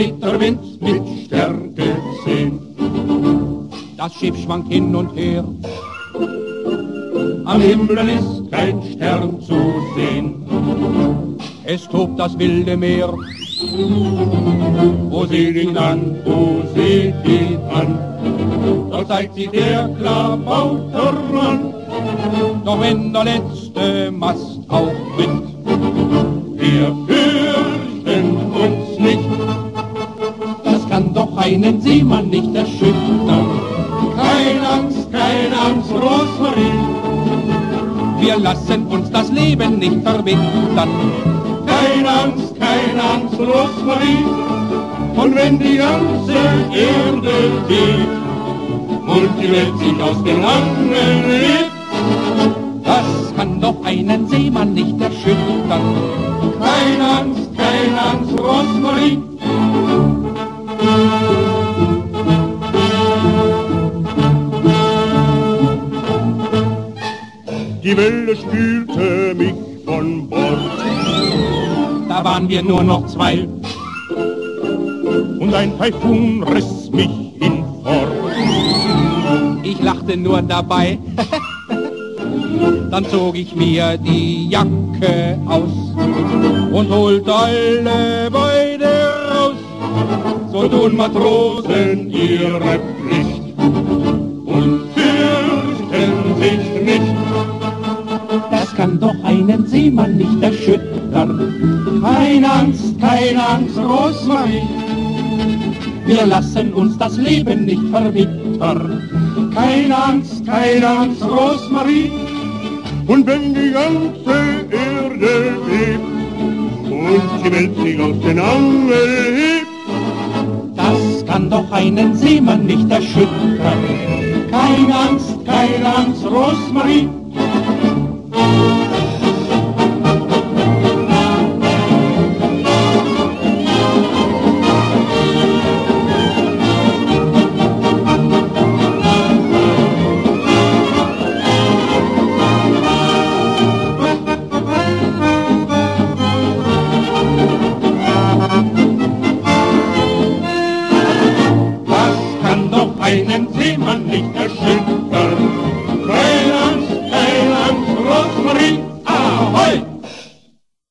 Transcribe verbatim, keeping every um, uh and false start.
Meter Wind mit Stärke zehn. Das Schiff schwankt hin und her, am Himmel ist kein Stern zu sehen. Es tobt das wilde Meer, wo seht ihn an, wo seht ihn an? Dort zeigt sich der Klabautermann, doch wenn der letzte Mast aufbricht, wir fürchten uns nicht. Das kann doch einen Seemann nicht erschüttern. Keine Angst, keine Angst, Rosmarie, wir lassen uns das Leben nicht verbittern. Keine Angst, keine Angst, Rosmarie, und wenn die ganze Erde weht und die Welt sich aus den Angeln hebt, das kann doch einen Seemann nicht erschüttern. Keine Angst, keine Angst, Rosmarie. Die Welle spülte mich von Bord, da waren wir nur noch zwei, und ein Taifun riss mich hinfort. Ich lachte nur dabei, dann zog ich mir die Jacke aus und holte alle Beine raus. So tun Matrosen ihre Pflicht und fürchten sich nicht. Das kann doch einen Seemann nicht erschüttern. Keine Angst, keine Angst, Rosmarie, wir lassen uns das Leben nicht verbittern. Keine Angst, keine Angst, Rosmarie, und wenn die ganze Erde bebt und die Welt sich aus den Angeln hebt, das kann doch einen Seemann nicht erschüttern. Keine Angst, keine Angst, Rosmarie,